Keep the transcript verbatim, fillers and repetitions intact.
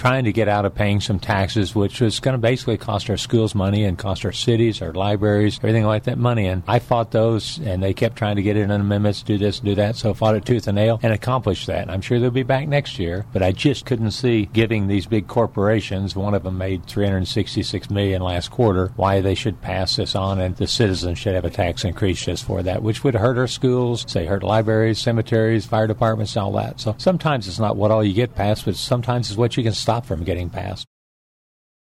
trying to get out of paying some taxes, which was going to basically cost our schools money and cost our cities, our libraries, everything like that money. And I fought those, and they kept trying to get in amendments, do this, do that. So I fought it tooth and nail and accomplished that. I'm sure they'll be back next year, but I just couldn't see giving these big corporations, one of them made three hundred sixty-six million dollars last quarter, why they should pass this on, and the citizens should have a tax increase just for that, which would hurt our schools, say hurt libraries, cemeteries, fire departments, and all that. So sometimes it's not what all you get passed, but sometimes it's what you can stop from getting passed.